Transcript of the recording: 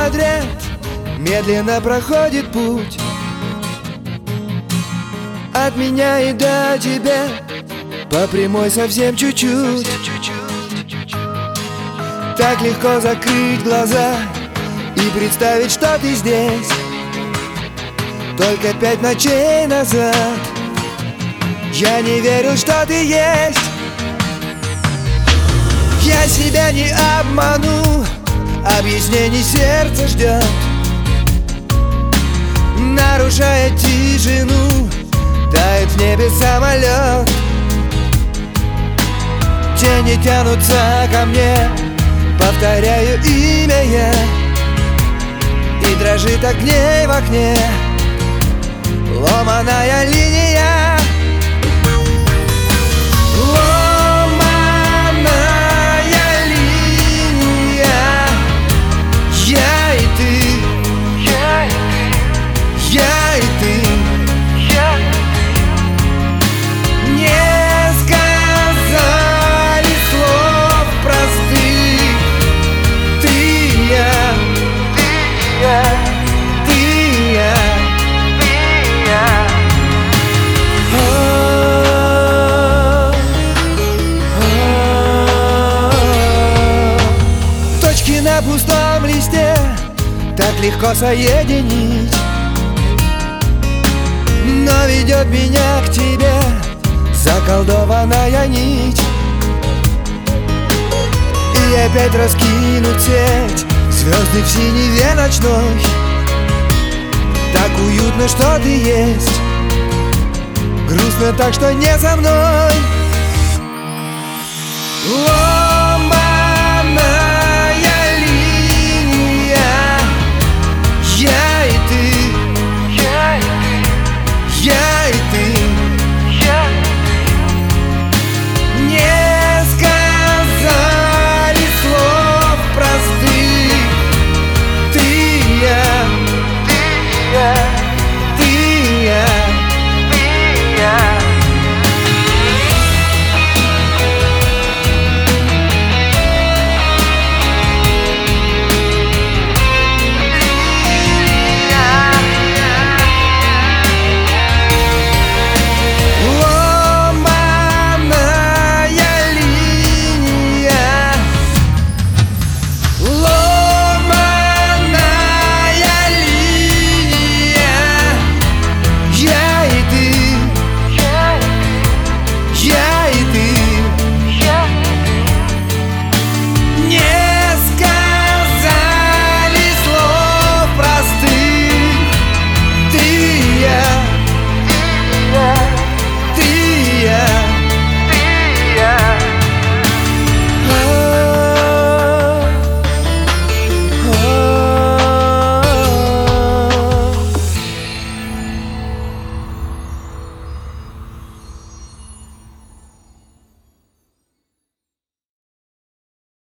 подряд медленно проходит путь от меня и до тебя, по прямой совсем чуть-чуть. Так легко закрыть глаза и представить, что ты здесь. Только 5 ночей назад я не верил, что ты есть. Я себя не обману, объяснений сердце ждет, нарушая тишину, тает в небе самолет. Тени тянутся ко мне, повторяю имя я, и дрожит огней в окне ломаная линия. Ломаная линия. Я и ты, я и ты, не сказали слов простых. Ты и я, ты и я. Точки на пустом листе так легко соединить, но ведет меня к тебе заколдованная нить. И опять раскинуть сеть звезды в синеве ночной. Так уютно, что ты есть, грустно так, что не со мной.